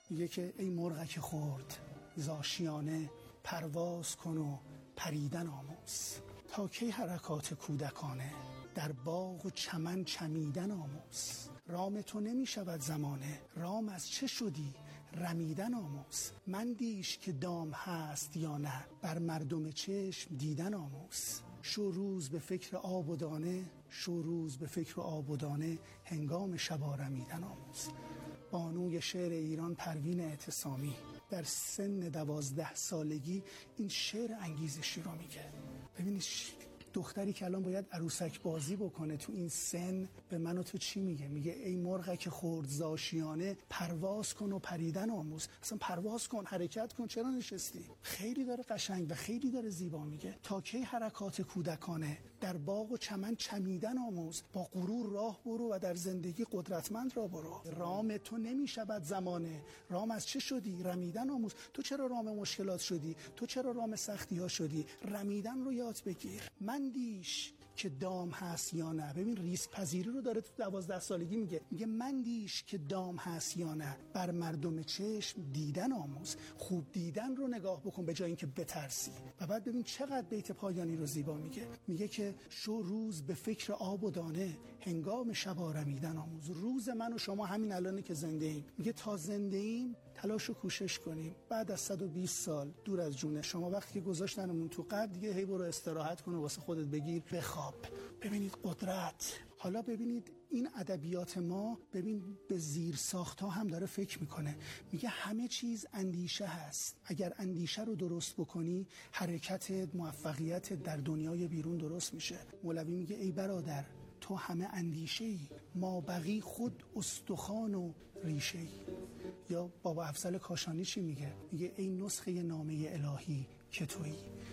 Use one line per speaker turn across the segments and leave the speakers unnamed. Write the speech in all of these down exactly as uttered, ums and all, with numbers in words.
میگه که ای مرغک خرد ز آشیانه پرواز کن و پریدن آموز. تا کی حرکات کودکانه در باغ و چمن چمیدن آموز. رام تو نمی شود زمانه رام از چه شدی رمیدن آموز. مندیش که دام هست یا نه بر مردم چشم دیدن آموز. شو روز به فکر آب و دانه شو روز به فکر آب و دانه هنگام شب رمیدن آموز. بانوی شعر ایران پروین اعتصامی در سن دوازده سالگی این شعر انگیزشی رو میگه. ببینید دختری که الان باید عروسک بازی بکنه تو این سن به من و تو چی میگه؟ میگه ای مرغک خرد ز آشیانه پرواز کن و پریدن آموز. اصلا پرواز کن، حرکت کن، چرا نشستی؟ خیلی داره قشنگ و خیلی داره زیبا میگه. تا کی حرکات کودکانه در باغ و چمن چمیدن آموز. با غرور راه برو و در زندگی قدرتمند را برو. رام تو نمیشود زمانه رام از چه شدی رمیدن آموز. تو چرا رام مشکلات شدی؟ تو چرا رام سختی ها شدی؟ رمیدن رو یاد بگیر. مندیش که دام هست یا نه. ببین ریسک پذیری رو داره تو دوازده سالگی میگه. میگه مندیش که دام هست یا نه بر مردم چشم دیدن آموز. خوب دیدن رو نگاه بکن به جای اینکه بترسی. و بعد ببین چقدر بیت پایانی رو زیبا میگه. میگه که شو روز به فکر آب و دانه هنگام شب رمیدن آموز. روز من و شما همین الانه که زنده ایم. میگه تا زنده ایم تلاش و کوشش کنیم. بعد از صد و بیست سال دور از جون شما وقتی که گذاشتنمون تو قبر دیگه هی برو استراحت کن و واسه خودت بگیر بخواب. ببینید قدرت. حالا ببینید این ادبیات ما ببین به زیر ساخت‌ها هم داره فکر میکنه. میگه همه چیز اندیشه هست. اگر اندیشه رو درست بکنی حرکت موفقیت در دنیای بیرون درست میشه. مولوی میگه ای برادر تو همه اندیشه‌ای ما بقی خود استخوان و ریشه‌ای. یا بابا افضل کاشانی چی میگه؟ میگه ای نسخه نامه الهی که تویی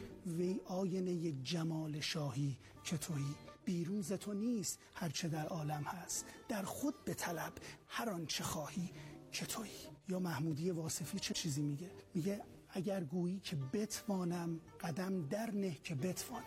وی آینه جمال شاهی که تویی. بیرون ز تو نیست هرچه در عالم هست در خود به طلب هر آنچه خواهی که تویی. یا محمودی واصفی چه چیزی میگه؟ میگه اگر گویی که بتوانم قدم در نه که بتوانی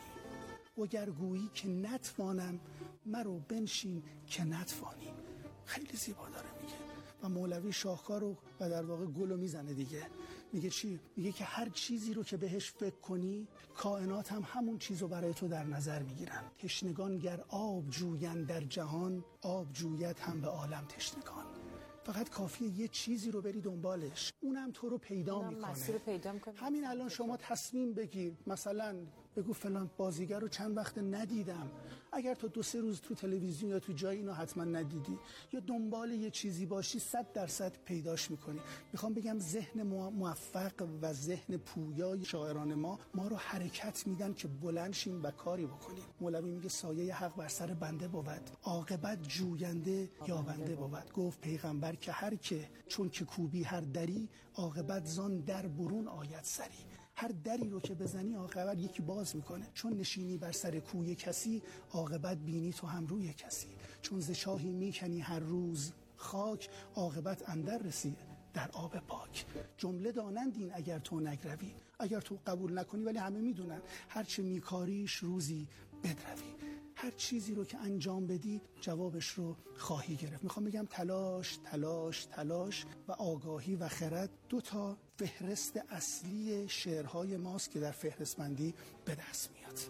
وگر گویی که نتوانم مرو بنشین که نتوانی. خیلی زیبا داره میگه. و مولوی شاهکار رو و در واقع گل رو میزنه دیگه. میگه چی؟ میگه که هر چیزی رو که بهش فکر کنی کائنات هم همون چیز رو برای تو در نظر میگیرن. تشنگان گر آب جویند در جهان آب جوید هم به عالم تشنگان. فقط کافیه یه چیزی رو بری دنبالش اونم تو رو پیدا میکنه.
پیدا
همین الان شما تصمیم بگیر مثلا بگو فلان بازیگر رو چند وقت ندیدم. اگر تو دو سه روز تو تلویزیون یا تو جای اینو حتما ندیدی یا دنبال یه چیزی باشی صد درصد پیداش میکنی. میخوام بگم ذهن موفق و ذهن پویای شاعران ما ما رو حرکت میدن که بلند شیم و کاری بکنیم. مولوی میگه سایه حق بر سر بنده بود عاقبت جوینده یابنده بود. گفت پیغمبر که هر که چون که کوبی هر دری عاقبت زان در برون آید سری. هر دری رو که بزنی عاقبت یکی باز میکنه. چون نشینی بر سر کوی کسی عاقبت بینی تو هم روی کسی. چون ز چاهی میکنی هر روز خاک عاقبت اندر رسی در آب پاک. جمله دانند این اگر تو نگروی. اگر تو قبول نکنی ولی همه میدونن هر چه میکاریش روزی بدروی. هر چیزی رو که انجام بدی جوابش رو خواهی گرفت. میخوام بگم تلاش تلاش تلاش و آگاهی و خرد دو تا فهرست اصلی شعرهای ماست که در فهرستمندی به دست میاد.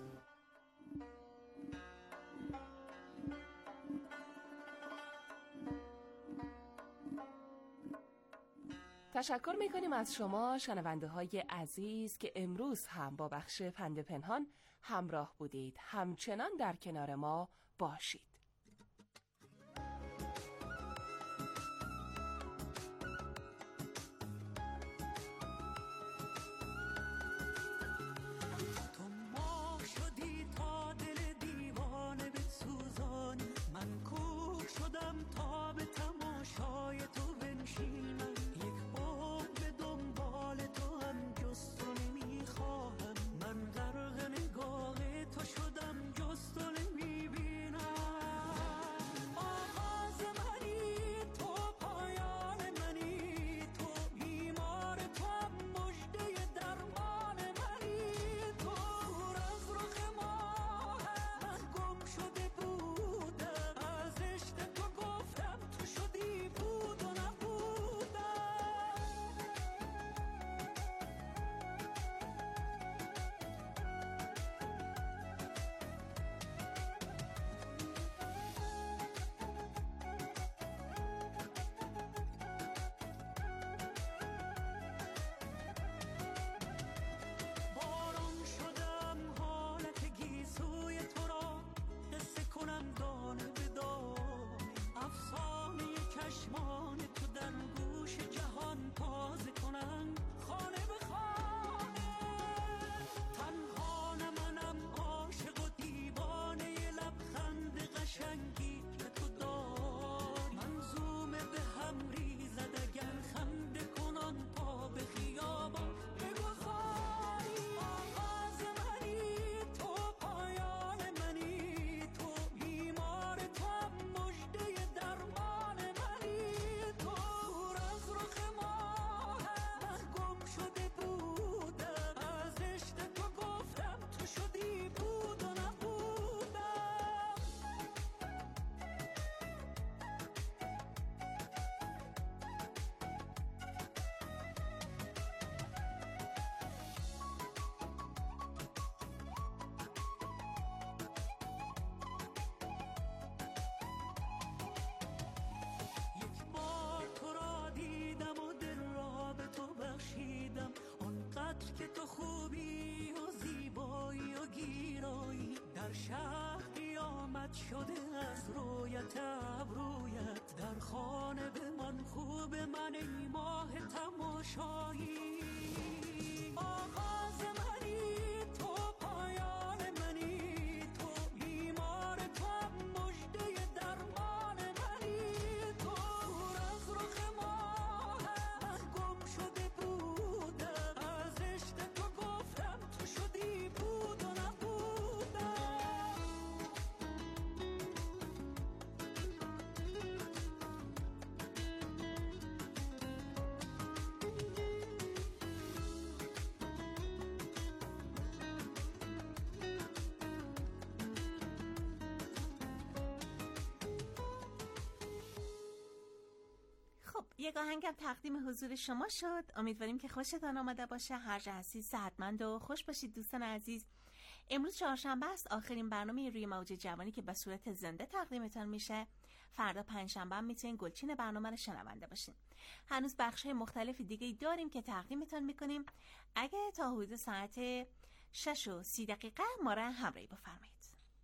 تشکر میکنیم از شما شنونده های عزیز که امروز هم با بخش پند پنهان همراه بودید. همچنان در کنار ما باشید.
تو ماه شدی تا دل دیوانه به سوزانی. من کوک شدم تا به تماشای تو بنشینم. من غرق نگاه تو شدم جز تو نمیبینم. شهر قیامت شده از رویت ابرویت، در خانه به من خوب من ای ماه تماشایی. آغاز منی تو، پایان منی تو، بیمار تو، مژده درمان منی تو. دور از رخ ماه گم شده بودم، از عشق تو گفتم تو شدی بود و نبودم.
یک آهنگم تقدیم حضور شما شد. امیدواریم که خوشتان آمده باشه. هر جا هستید صحتمند و خوش باشید دوستان عزیز. امروز چهارشنبه است، آخرین برنامه روی موج جوانی که به صورت زنده تقدیمتان میشه. فردا پنجشنبه هم میتونین گلچین برنامه رو شنونده باشین. هنوز بخش‌های مختلف دیگه داریم که تقدیمتان میکنیم. اگه تا حدود ساعت شش و سی دقیقه ما را همراهی بفرمایید.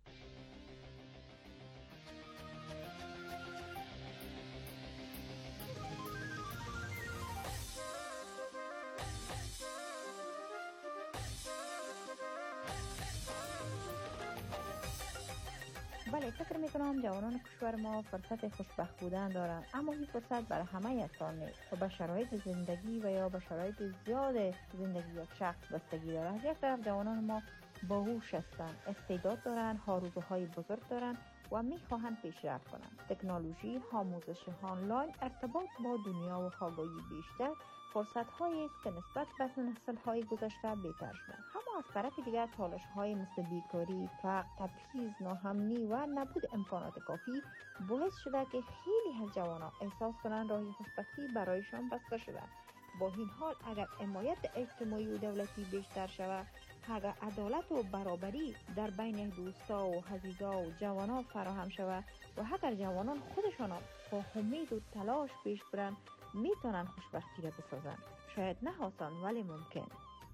بله، فکر میکنم جوانان کشور ما فرصت خوشبخت بودن دارن، اما این فرصت برای همه یکسان نیست و به شرایط زندگی و یا به شرایط زیاد زندگی یک شخص بستگی داره. از یک طرف جوانان ما باهوش هستند، استعداد دارن، آرزوهای بزرگ دارن و میخواهند پیشرفت کنند. تکنولوژی، آموزش آنلاین، ارتباط با دنیا و آگاهی بیشتر فرصت هایی است که نسبت به نسل های گذشته بهتر شدند. اما از طرف دیگر چالش های مثل بیکاری، فقر، تبعیض، ناامنی و نبود امکانات کافی باعث شده که خیلی از جوانان احساس کنند راه خوشبختی برایشان بسته شده. با این حال اگر حمایت اجتماعی و دولتی بیشتر شود، اگر عدالت و برابری در بین دوستا و عزیزا و جوانان فراهم شود و اگر جوانان خودشان با امید و تلاش پیش برند، میتونن خوشبختی را بسازن. شاید نه آسان ولی ممکن.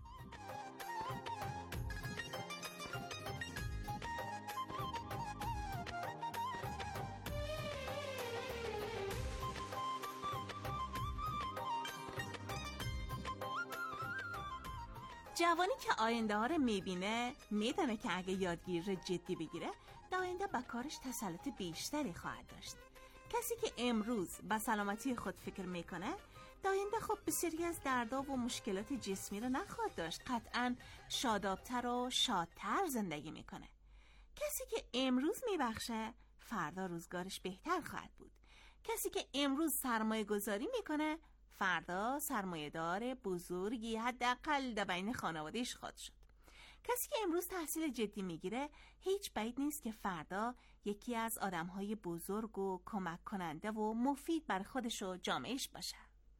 جوانی که آینده ها رو میبینه میدونه که اگه یادگیری رو جدی بگیره در آینده با کارش تسلط بیشتری خواهد داشت. کسی که امروز به سلامتی خود فکر میکنه در آینده خب بسیاری از دردها و مشکلات جسمی رو نخواهد داشت. قطعاً شادابتر و شادتر زندگی میکنه. کسی که امروز میبخشه فردا روزگارش بهتر خواهد بود. کسی که امروز سرمایه گذاری میکنه فردا سرمایه دار بزرگی حداقل در بین خانوادهش خواهد شد. کسی که امروز تحصیل جدی میگیره هیچ بعید نیست که فردا یکی از آدمهای بزرگ و کمک کننده و مفید بر خودش و جامعهش باشه.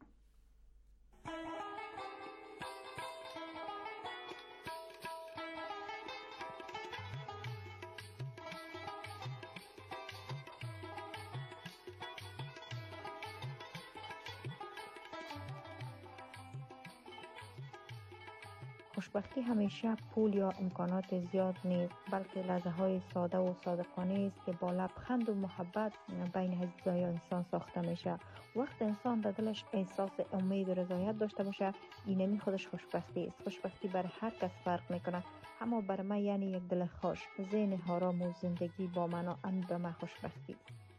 خوشبختی همیشه پول یا امکانات زیاد نیست، بلکه لحظه های ساده و صادقانه است که با لبخند و محبت بین عزیزای انسان ساخته میشه. وقت انسان در دلش احساس امید و رضایت داشته باشه، اینمی خودش خوشبختی است. خوشبختی برای هر کس فرق میکنه، اما برای من یعنی یک دل خوش، ذهن آرام و زندگی با معنا. ان به من خوشبختی.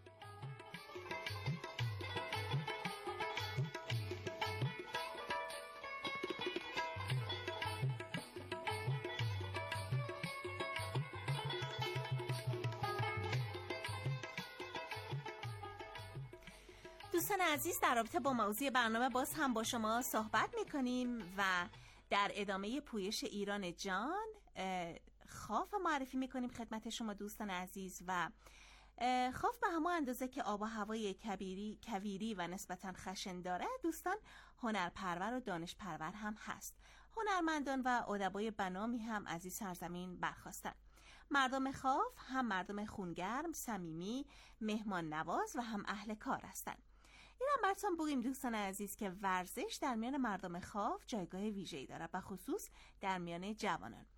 دوستان عزیز، در رابطه با موضوع برنامه باز هم با شما صحبت میکنیم و در ادامه پویش ایران جان خاف معرفی میکنیم خدمت شما دوستان عزیز. و خاف به همه اندازه که آب و هوای کبیری، کویری و نسبتاً خشن داره، دوستان هنرپرور و دانشپرور هم هست. هنرمندان و ادبای بنامی هم از این سرزمین برخاستن. مردم خاف هم مردم خونگرم، صمیمی، مهمان نواز و هم اهل کار هستند. این هم براتون بگیم دوستان عزیز که ورزش در میان مردم خاف جایگاه ویژه‌ای داره، به خصوص در میان جوانان.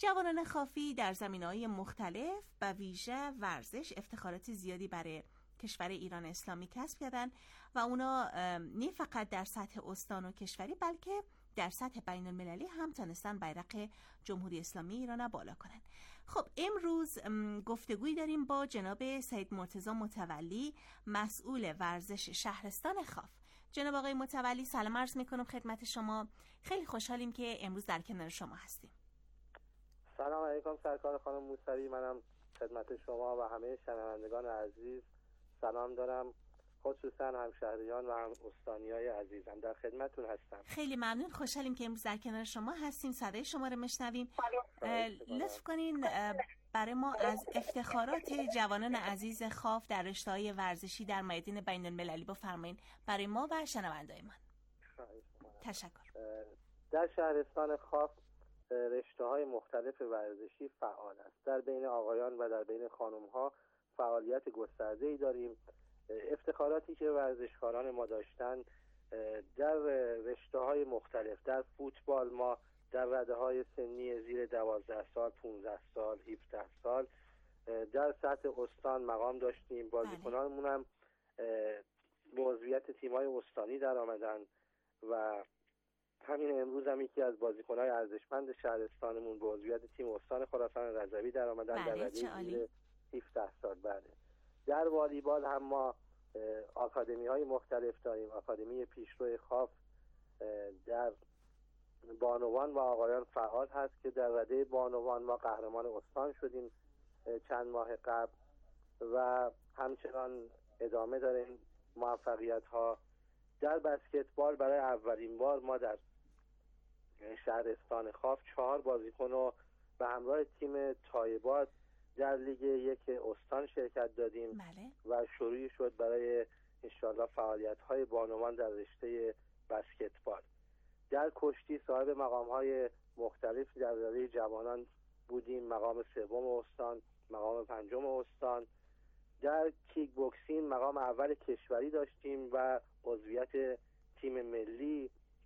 جوانان خافی در زمینه‌های مختلف و ویژه ورزش افتخارات زیادی برای کشور ایران اسلامی کسب کردن و اونا نه فقط در سطح استان و کشوری بلکه در سطح بین المللی هم تونستن بیرق جمهوری اسلامی ایران بالا کنن. خب امروز گفتگوی داریم با جناب سید مرتضی متولی، مسئول ورزش شهرستان خاف. جناب آقای متولی سلام عرض میکنم خدمت شما. خیلی خوشحالیم که امروز در کنار شما هستیم.
سلام علیکم سرکار خانم موسوی، منم خدمت شما و همه شنوندگان عزیز سلام دارم، خصوصا همشهریان و هم استانیای عزیزم در خدمتتون هستم.
خیلی ممنون، خوشحالیم که امروز در کنار شما هستیم، صدای شما رو میشنویم. لطف کنین برای ما از افتخارات جوانان عزیز خاف در رشته‌های ورزشی در میدان بین المللی بفرمایید برای ما و شنوندایمان. تشکر.
در شهرستان خاف رشته‌های مختلف ورزشی فعال است. در بین آقایان و در بین خانم‌ها فعالیت گسترده‌ای داریم. افتخاراتی که ورزشکاران ما داشتن در رشته‌های مختلف، در فوتبال ما در رده سنی زیر دوازده سال، پانزده سال، هفده سال در سطح استان مقام داشتیم. بازیکنانمون هم به عضویت تیم‌های استانی در آمدن و همین امروز هم یکی از بازیکن‌های ارزشمند شهرستانمون به عضویت تیم استان خراسان رضوی در آمدن در رده زیر هفده سال. بعد در والیبال هم ما آکادمی‌های مختلف داریم. آکادمی پیشرو خاف در بانوان و آقایان فعال هست که در رده بانوان ما قهرمان استان شدیم چند ماه قبل و همچنان ادامه داریم موفقیت‌ها. در بسکتبال برای اولین بار ما در شهرستان خاف چهار بازیکن رو به همراه تیم تایباد در لیگ یک استان شرکت دادیم.
بله.
و شروعی شد برای انشاءالله فعالیت‌های بانوان در رشته بسکتبال. در کشتی صاحب مقام‌های مختلف در رده جوانان بودیم، مقام سوم استان، مقام پنجم استان. در کیک بوکسینگ مقام اول کشوری داشتیم و عضویت تیم ملی.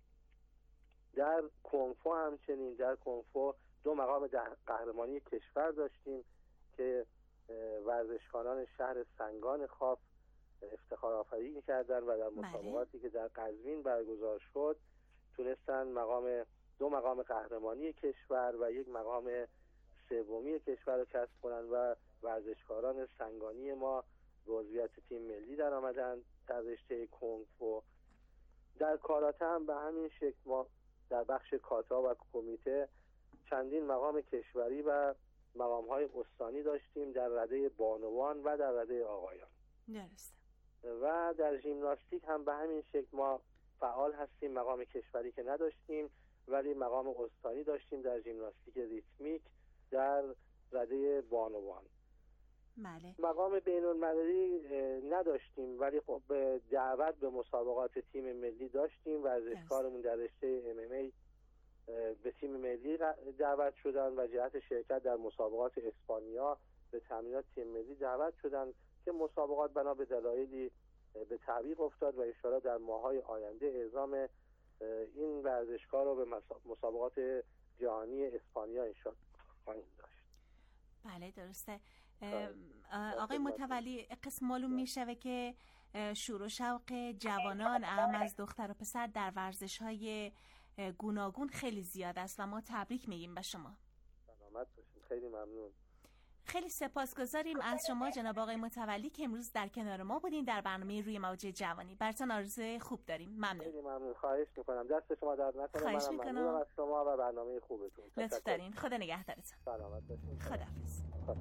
در کنفو همچنین در کنفو دو مقام قهرمانی کشور داشتیم که ورزشکاران شهر سنگان خاف افتخار آفرینی کردن و در مسابقاتی که در قزوین برگزار شد تونستن مقام دو مقام قهرمانی کشور و یک مقام سومی کشور رو کسب کنن و ورزشکاران سنگانی ما به عضویت تیم ملی در آمدن در رشته کنفو. در کاراته هم به همین شکل ما در بخش کاتا و کمیته چندین مقام کشوری و مقام‌های استانی داشتیم در رده بانوان و در رده آقایان.
درسته.
و در ژیمناستیک هم به همین شکل ما فعال هستیم. مقام کشوری که نداشتیم ولی مقام استانی داشتیم در ژیمناستیک ریتمیک در رده بانوان.
بله.
مقام بین‌المللی نداشتیم ولی خب دعوت به مسابقات تیم ملی داشتیم. ورزشکارمون در رشته ام ام ای به تیم ملی دعوت شدن و جهت شرکت در مسابقات اسپانیا به تمرینات تیم ملی دعوت شدن که مسابقات بنا به دلایلی به تعویق افتاد و ان شاءالله در ماه‌های آینده اعزام این ورزشکار رو به مسابقات جهانی اسپانیا ان شاءالله خواهیم داشت.
بله درسته. آقای متولی قسم معلوم میشه که شور و شوق جوانان هم از دختر و پسر در ورزش‌های گوناگون خیلی زیاد است و ما تبریک میگیم به شما.
سلامت باشید. خیلی ممنون.
خیلی سپاسگزاریم از شما جناب آقای متولی که امروز در کنار ما بودین در برنامه روی موج جوانی. براتون آرزوی خوب داریم. ممنون.
خیلی ممنون. خواهش میکنم. دست شما درد نکنه.
خواهش
منم ممنونم از شما و برنامه خوبتون.
لطف دارین. خدا نگهدارتون.
سلامت باشید.
خداحافظ.
خدا.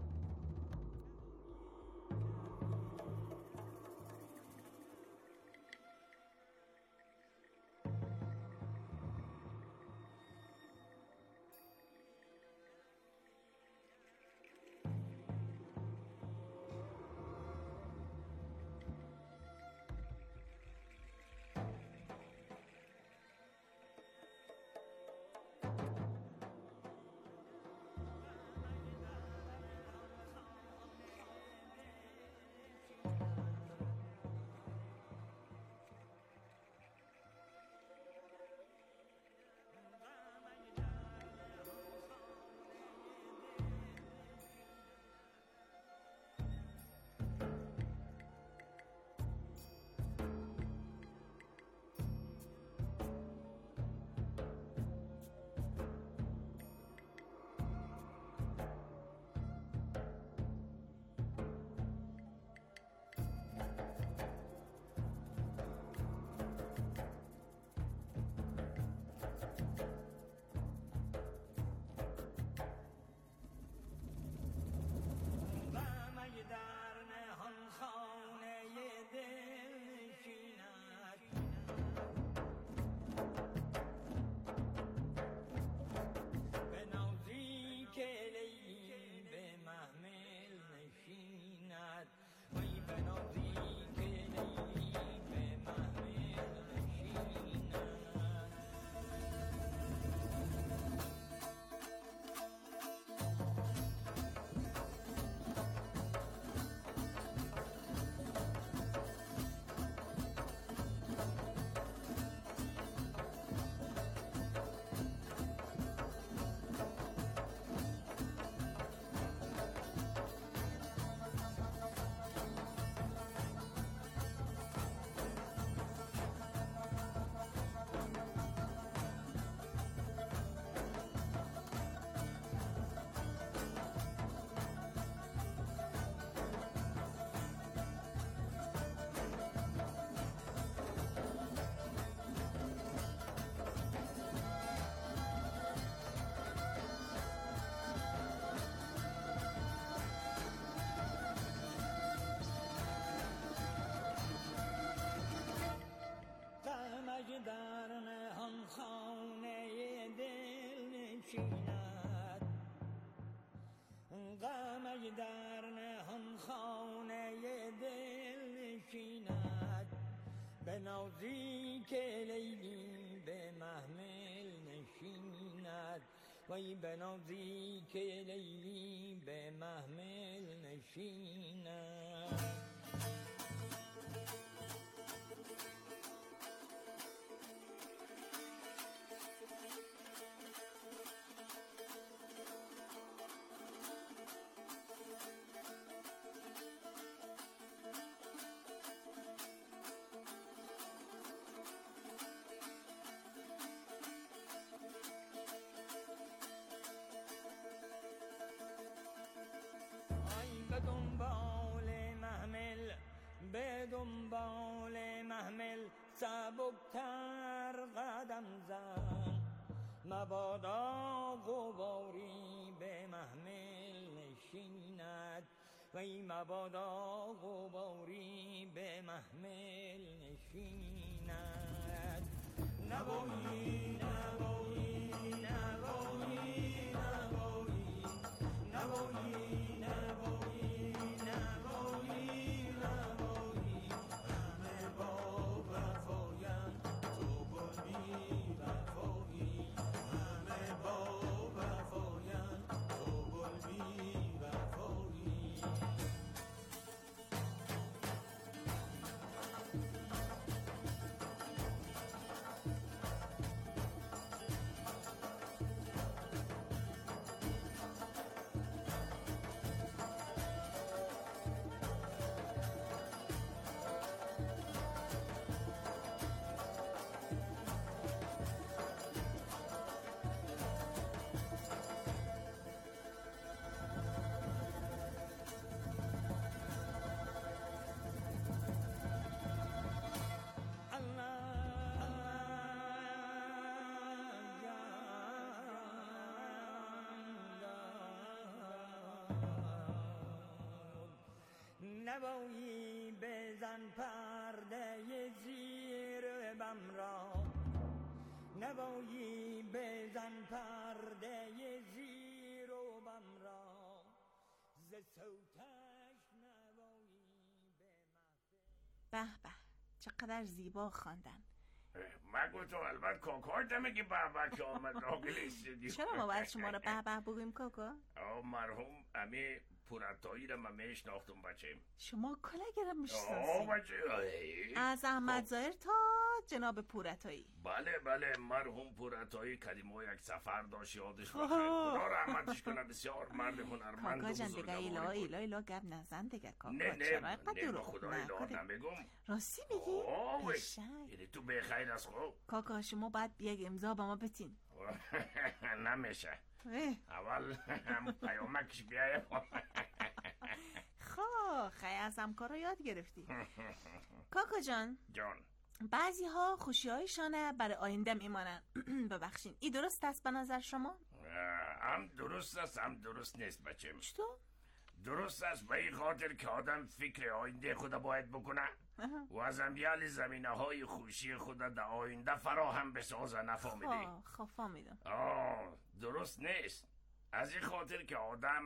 نشیند، غم در نهان خانه دل نشیند، به نازی که لیلی به محمل نشیند، وای به نازی که لیلی به محمل نشیند. به دنبال محمل، به دنبال محمل سبکتر قدم زن، مبادا غباری به محمل نشیند، وی مبادا غباری به محمل نشیند. نبایی نبایی نبایی نبایی نبایی نبایی بزن پرده زیر بم را، نبایی بزن پرده زیر بم را، ز صوتش نبایی به
به به، چقدر زیبا خواندن.
مگو تو البته کاکا دمگی به به که آمد راگل استدیو.
چرا ما باید شما رو به به بگویم کاکا؟
آه مرحوم امی پورتایی رو من میشناختم بچه.
شما کلگه رو
آه
میشناسید؟
بچه
از احمد ظاهر تا جناب پورتایی.
بله بله، مرحوم پورتایی قدیما یک سفر داشت، یادش بخیر، خدا رحمتش کنه، بسیار مرد هنرمند و
کاکا جان دیگه
بزرگواری
ایلا
بود.
ایلا ایلا گپ نزن دیگه کاکا.
نه نه
چرا
نه
اینقدر
به
دروغ
خدا ایلا
نکنه؟
نمیگم.
راستی میگی؟
آه
قشنگ.
یعنی تو بخیر از خوب
کاکا شما باید یک امضا به ما بتین.
نمیشه،
اه.
اول هم پیامکش بیایه.
خب خیلی از همکارا یاد گرفتی. کاکا جان
جان
بعضی ها خوشی هایشانه برای آینده میمانن. ببخشین این درست است به نظر شما؟
هم درست است هم درست نیست بچه.
چطور؟
درست است به این خاطر که آدم فکر آینده خود باید بکنه و از امیال زمینه های خوشی خود در آینده فراهم بسازه. نفهمیدی؟
خب خب فهمیدم.
آه درست نیست، از این خاطر که آدم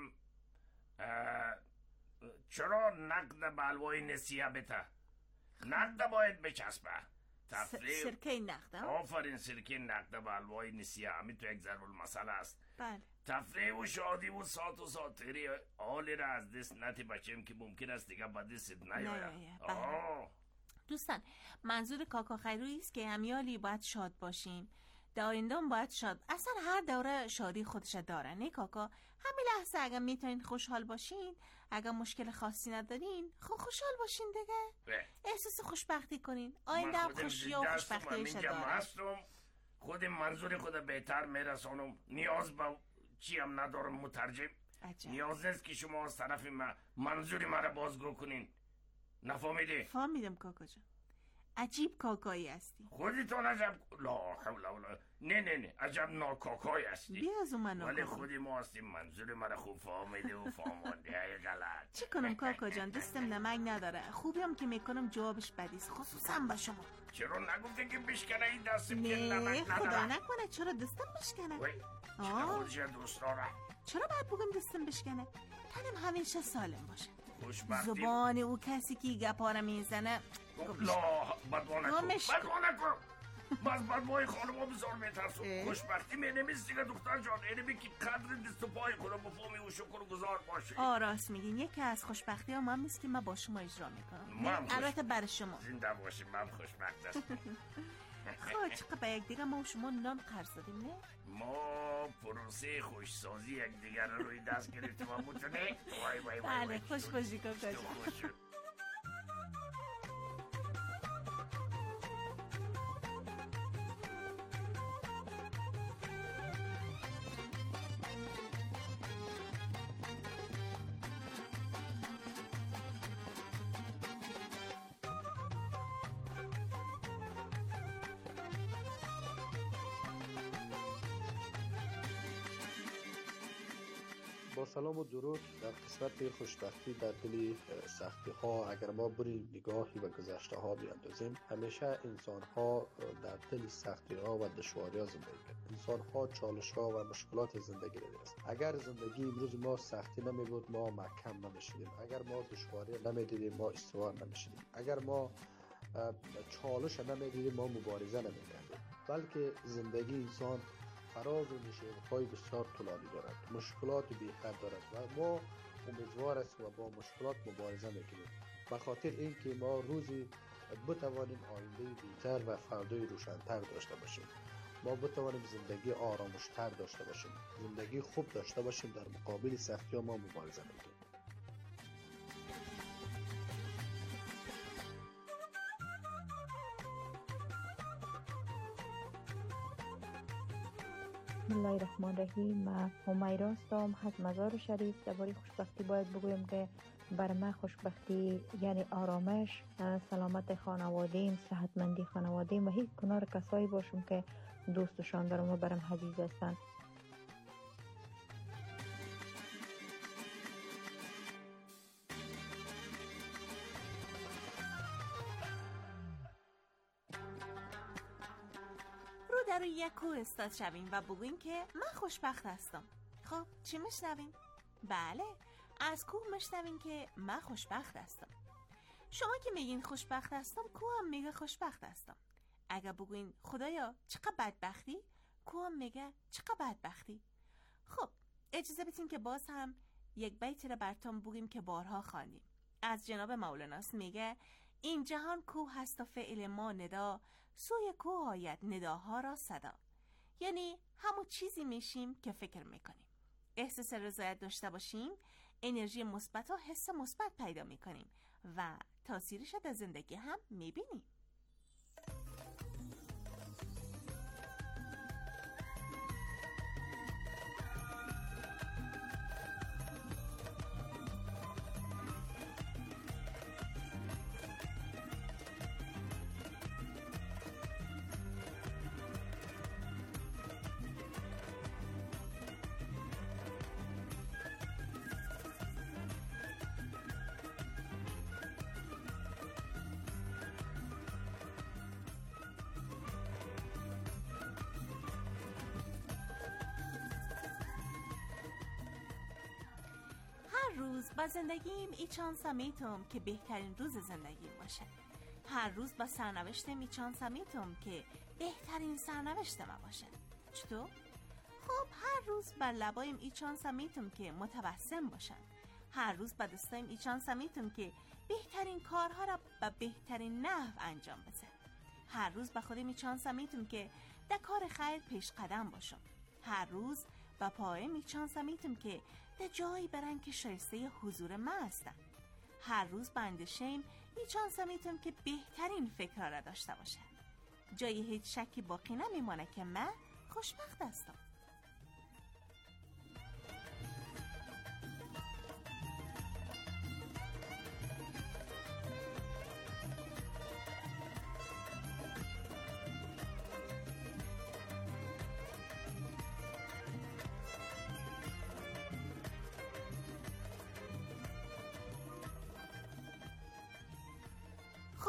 چرا نقد بلوای نسیه بته؟ نقد باید بچسبه. تفریح
سرکه نقد.
آفرین، سرکه نقد بلوای نسیه همین تو یک ضرب المثل است.
بله.
تفریح و شادی و سات و ساتری حالی را از دست نتی بچیم که ممکن است دیگه با دست نیاید.
بله. دوستان منظور کاکا خیروی است که امیالی باید شاد باشیم، در آینده هم باید شاد. اصلا هر دوره شادی خودش داره نه کاکا؟ همین لحظه اگر میتونین خوشحال باشین، اگر مشکل خاصی ندارین خب خوشحال باشین دیگه. احساس خوشبختی کنین، آینده هم خوشی و خوشبختیش داره.
خود منظور خود بهتر میرسانم، نیاز به چی هم ندارم مترجم. عجب. نیاز نیست که شما از طرف ما منظوری مرا بازگو کنین. نفهمیدی؟
فهمیدم کاکا جان. عجیب کاکایی هستی.
خودتون عجب لا حول ولا نه نه نه عجب ناکاکای هستی.
بیا از اون من
ولی
ناکاکا.
خودی ما هستیم، منظور من خوب فهمیده و فهمانده های غلط.
چی کنم کاکا جان؟ دستم نمک نداره. خوبی هم که میکنم جوابش بدیست، خصوصا با شما.
چرا نگفته که بشکنه این دستم که
نه
نمک
خدا
نداره؟
نکنه. چرا دستم بشکنه؟
وی چرا
آه.
خودش دوست داره؟
چرا باید بگم دستم بشکنه؟ تنم همیشه سالم باشه.
خوشبختی
زبان او کسی که گپاره میزنه
لا بدوا نکن
گمش
بدوا نکن. باز بدوای خانم ها بزار میترسون.
اه؟
خوشبختی می نمیست دیگه دختر جان. اینه بی که قدر دست و پای خودم بفهمی و شکر گذار باشی.
آه راست میگین. یکی از خوشبختی ها هم نیست که من با شما اجرا میکنم.
من خوش-
البته برای شما.
زنده باشی، من خوشبخت هستم.
خب چقدر به یک دیگه ما و شما نام قرض دادیم نه؟
ما پروسه خوشسازی یک دیگر رو روی دست گرفتیم و بتونه وای وای وای
بله خوش باشی کاکا جان.
خوش شد.
با سلام و درود. در قسمت خوشبختی در دل سختی ها اگر ما بریم نگاهی و گذشته ها بیاندازیم، همیشه انسان ها در دل سختی ها و دشواری ها زندگی کرد. انسان ها چالش ها و مشکلات زندگی را داشت. اگر زندگی امروز ما سختی نمی بود ما محکم نمیشدیم. اگر ما دشواری نمی دیدیم ما استوار نمیشدیم. اگر ما چالش نمی دیدیم ما مبارزه نمی کردیم. بلکه زندگی انسان فراز و نشیب‌های بسیار طولانی دارد، مشکلات بی‌حد دارد و ما امیدوار است و با مشکلات مبارزه میکنیم. به خاطر اینکه ما روزی بتوانیم آینده بهتر و فردای روشن‌تر داشته باشیم. ما بتوانیم زندگی آرامش‌تر داشته باشیم، زندگی خوب داشته باشیم. در مقابل سختی‌ها ما مبارزه میکنیم.
بسم الله الرحمن الرحیم. من همیرا هستم از مزار شریف. درباره خوشبختی باید بگویم که بر من خوشبختی یعنی آرامش، سلامت خانواده‌ام، صحتمندی خانواده‌ام و هیچ کنار کسایی باشم که دوستشان دارم و برم عزیز هستند.
رو در یک کوه استاد شویم و بگویم که من خوشبخت هستم. خب چی میشنویم؟ بله از کوه میشنویم که من خوشبخت هستم. شما که میگین خوشبخت هستم، کوه هم میگه خوشبخت هستم. اگه بگوین خدایا چقدر بدبختی، کوه هم میگه چقدر بدبختی. خب اجازه بدین که باز هم یک بیت را براتون بگیم که بارها خواندیم. از جناب مولاناست. میگه این جهان کوه هست و فعل ما ندا، سوی کوه آید نداها را صدا. یعنی همون چیزی میشیم که فکر میکنیم. احساس رضایت داشته باشیم، انرژی مثبت و حس مثبت پیدا میکنیم و تاثیرش در زندگی هم میبینیم. هر روز با زندگیم ای چانسا میتونم که بهترین روز زندگیم باشه. هر روز با سرنوشتم ای چانسا میتونم که بهترین سرنوشت ما باشه. چطور؟ خب هر روز بر لبایم ای چانسا میتونم که متبسم باشم. هر روز با دستایم ای چانسا میتونم که بهترین کارها را به بهترین نحو انجام بدم. هر روز با خودم ای چانسا میتونم که در کار خیر پیش قدم باشم. هر روز با پایم ای چانسا میتونم که در جایی برن که شایسته حضور من هستن. هر روز با اندیشه‌ام ای چانسا میتونم که بهترین فکرها را داشته باشم. جایی هیچ شکی باقی نمیمانه که من خوشبخت هستم.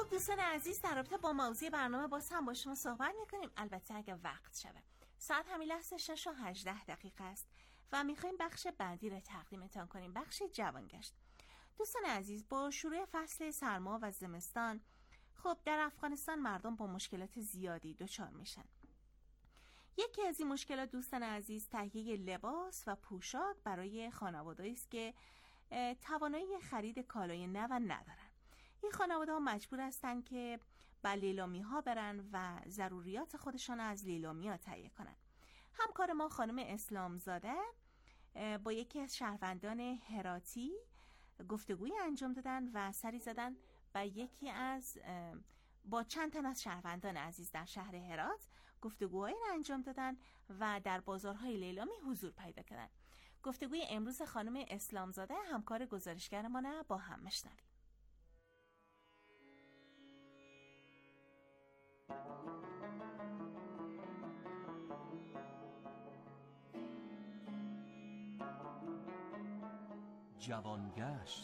دوستان عزیز، در رابطه با موضوع برنامه باز هم با شما صحبت میکنیم، البته اگه وقت شده. ساعت همین لحظه شش و هجده دقیقه است و میخوایم بخش بعدی رو تقدیمتان کنیم، بخش جوانگشت. دوستان عزیز، با شروع فصل سرما و زمستان خب در افغانستان مردم با مشکلات زیادی دچار میشن. یکی از این مشکلات دوستان عزیز تهیه لباس و پوشاک برای خانواده‌ای است که توانایی خرید کالای نو ندارن. این خانواده ها مجبور هستن که به لیلامی ها برن و ضروریات خودشان از لیلامی ها تهیه کنن. همکار ما خانم اسلامزاده با یکی از شهروندان هراتی گفتگوی انجام دادن و سری زدن و یکی از با چند تن از شهروندان عزیز در شهر هرات گفتگوهایی را انجام دادن و در بازارهای لیلامی حضور پیدا کردن. گفتگوی امروز خانم اسلامزاده همکار گزارشگرمان با هم میشنویم.
جوانگشت.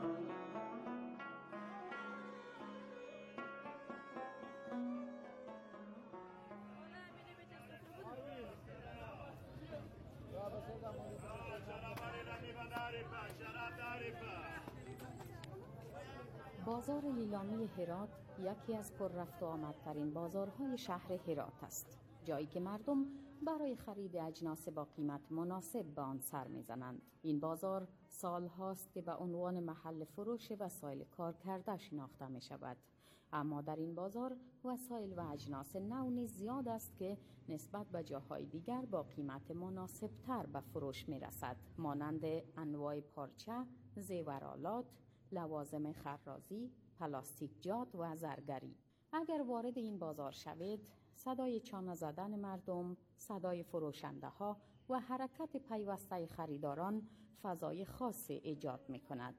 بازار لیلامی هرات یکی از پر رفت و آمدترین بازارهای شهر هرات است، جایی که مردم برای خرید اجناس با قیمت مناسب به آن سر می‌زنند. این بازار سال هاست که به عنوان محل فروش وسایل کار کرده شناخته می شود. اما در این بازار وسایل و اجناس نو نیز زیاد است که نسبت به جاهای دیگر با قیمت مناسب تر به فروش می رسد، مانند انواع پارچه، زیورآلات، لوازم خرازی، پلاستیکجات و زرگری. اگر وارد این بازار شوید، صدای چانه زدن مردم، صدای فروشنده ها و حرکت پیوسته خریداران فضای خاصی ایجاد می کند.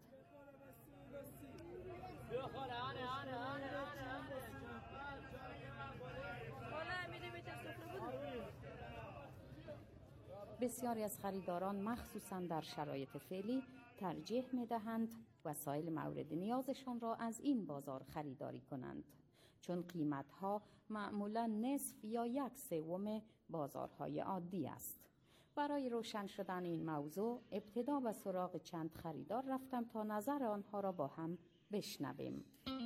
بسیاری از خریداران مخصوصاً در شرایط فعلی ترجیح می دهند وسایل مورد نیازشان را از این بازار خریداری کنند، چون قیمتها معمولاً نصف یا یک سوم بازارهای عادی است. برای روشن شدن این موضوع ابتدا به سراغ چند خریدار رفتم تا نظر آنها را با هم بشنویم.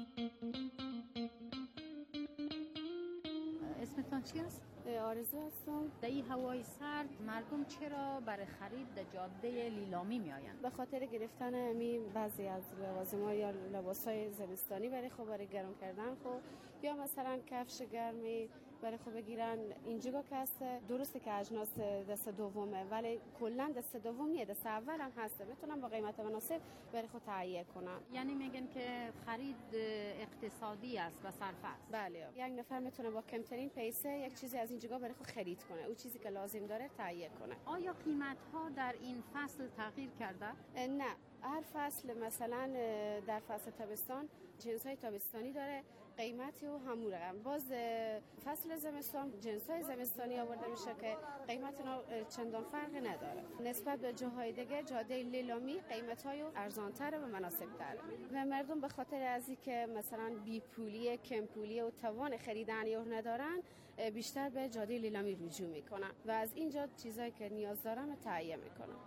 اسمتان چی است؟
آرزو هستم.
در این هوای سرد مردم چرا برای خرید در جاده لیلامی می آیند؟
به خاطر گرفتن امی بعضی از لوازم‌ها یا لباس‌های زمستانی برای خود برای گرم کردن خود، یا مثلا کفش گرمی برای خود بگیرن. اینجا که هست درسته که اجناس دست دومه، ولی کلا دست دوم نیه، دست اول هم هسته، میتونن با قیمت مناسب برای خود تهیه کنن.
یعنی میگن که خرید اقتصادی است و صرفه است.
بله، یک نفر میتونه با کمترین پیسه یک چیزی از اینجا برای خود خرید کنه، اون چیزی که لازم داره تهیه کنه.
آیا قیمت ها در این فصل تغییر کرده؟
نه، هر فصل مثلا در فصل تابستان جنس های تابستانی داره قیمتی و همون رقم. باز فصل زمستان جنس های زمستانی آورده میشه که قیمت اونا چندان فرقی نداره. نسبت به جاهای دیگه جاده لیلامی قیمت های ارزانتر و مناسب تر و مردم به خاطر از اینکه مثلا بی پولی، کم پولی و توان خریدن یا ندارن بیشتر به جاده لیلامی رجوع میکنن و از اینجا چیزایی که نیاز دارن تهیه میکنن.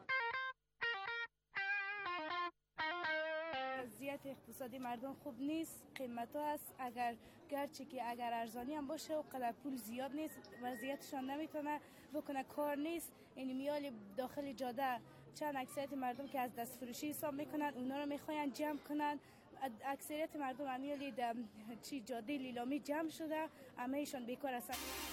وضعیت اقتصادی مردم خوب نیست، قیمت ها هست، اگر گرچه که اگر ارزانی هم باشه و قدر پول زیاد نیست، وضعیتشان نمیتونه بکنه، کار نیست. یعنی میال داخل جاده چند اکثریت مردم که از دست فروشی حساب میکنن اونا رو میخواین جمع کنن. اکثریت مردم امیالی در چی جاده لیلامی جمع شده، همه ایشان بیکار هستن.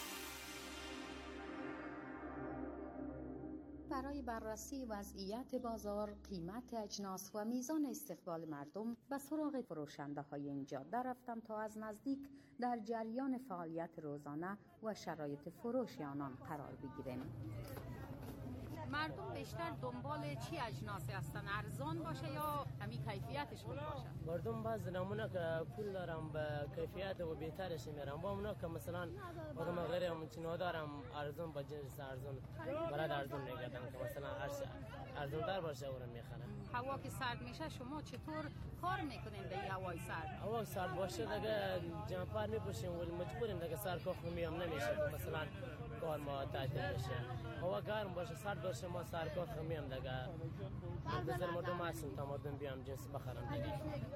برای بررسی وضعیت بازار، قیمت اجناس و میزان استقبال مردم به سراغ فروشنده های این جاده رفتم تا از نزدیک در جریان فعالیت روزانه و شرایط فروش آنان قرار بگیریم. مردم بیشتر دنبال چی اجناسی هستن؟ ارزان باشه یا همین کیفیتش خوب باشه؟
مردم بعض نمونه که پول دارم به کیفیت و بهترش میرم، با اونا که مثلا آدم غیر همچین دارم ارزان با جنس ارزان برای ارزان نگردم که مثلا ارزان در باشه اون میخرم.
هوا که سرد میشه شما چطور کار میکنین در هوای سرد؟
هوا سرد باشه دیگه جمپر میپوشیم ولی مجبوریم دیگه سر کاخ میام نمیشه مثلا کار ما تعطیل بشه. هوا گرم باشه سرد باشه ما سر کاخ میام دیگه بذار مردم هستیم تا مردم بیام جنس بخرم دیگه.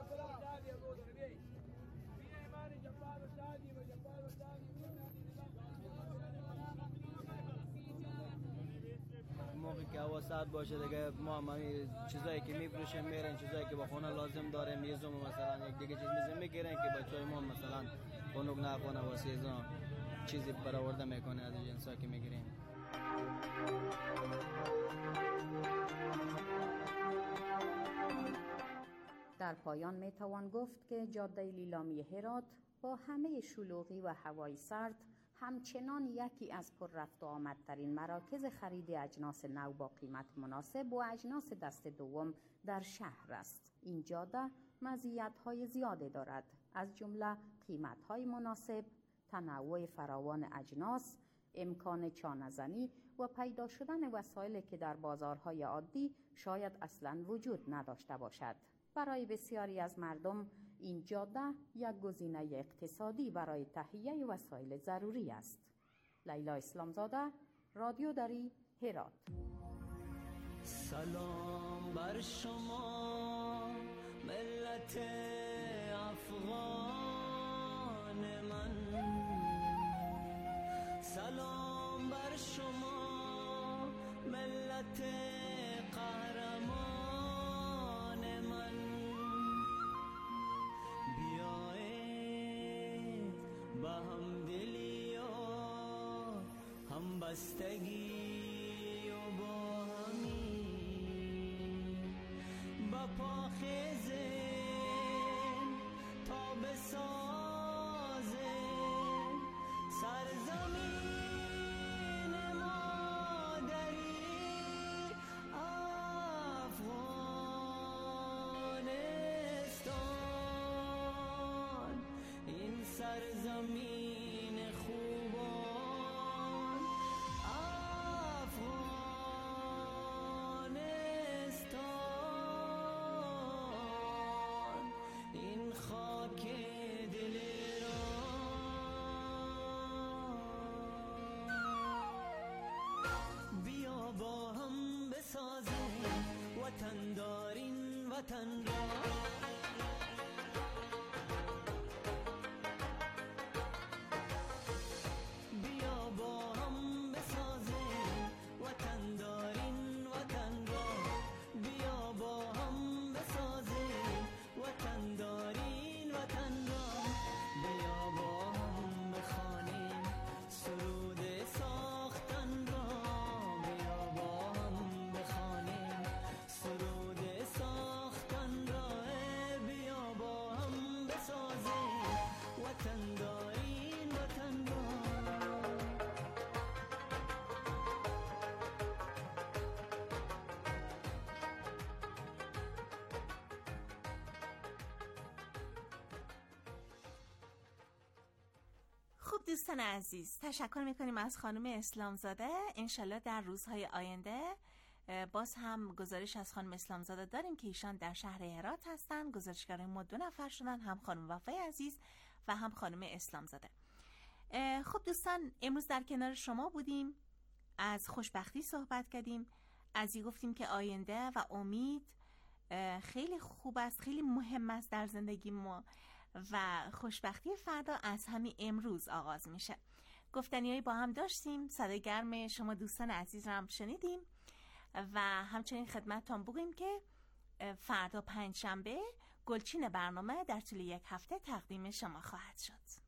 موقعی که هوا سرد باشه دیگه ما همین چیزایی که میفروشیم میرن، چیزایی که با خونه لازم داریم میزم مثلا یک دیگه چیز میزم میگیرن که بچهای ما مثلا خنک نکنه واسه اینا چیزی برآورده میکنه از جنسا که میگیریم.
در پایان میتوان گفت که جاده لیلامی هرات با همه شلوغی و هوای سرد همچنان یکی از پر رفت و آمدترین مراکز خرید اجناس نو با قیمت مناسب و اجناس دست دوم در شهر است. این جاده مزیت‌های زیادی دارد، از جمله قیمت‌های مناسب، تنوع فراوان اجناس، امکان چانه‌زنی و پیدا شدن وسایلی که در بازارهای عادی شاید اصلاً وجود نداشته باشد. برای بسیاری از مردم این جاده یک گزینه اقتصادی برای تهیه وسایل ضروری است. لیلا اسلامزاده، رادیو دری، هرات.
سلام بر شما ملت افغان من، سلام بر شما ملت قهرمان من. بیایید با هم دلی و هم بستگی و با همی با پاخیزیم تا بسازیم سرزمین مادری افغانستان. این سرزمین خوبان افغانستان، این خاک دل ایران. بیا با هم بسازیم وطن دارین وطن را، بیا با هم بسازیم وطن دارین وطن را، بیا با هم بسازیم وطن دارین وطن را. بیا با هم بخوانیم سرود ساختن را، بیا با هم بخوانیم سرود ساختن را. بیا با هم بسازیم وطن دارین وطن را.
خب دوستان عزیز، تشکر میکنیم از خانم اسلامزاده. انشالله در روزهای آینده باز هم گزارش از خانم اسلامزاده داریم که ایشان در شهر هرات هستن. گزارشگرای ما دو نفر شدن، هم خانم وفای عزیز و هم خانم اسلامزاده. خب دوستان، امروز در کنار شما بودیم، از خوشبختی صحبت کردیم، از این گفتیم که آینده و امید خیلی خوب است، خیلی مهم است در زندگی ما و خوشبختی فردا از همین امروز آغاز میشه. گفتنیایی با هم داشتیم، صدای گرم شما دوستان عزیز رو هم شنیدیم و همچنین خدمتتون بگوییم که فردا پنجشنبه گلچین برنامه در طول یک هفته تقدیم شما خواهد شد.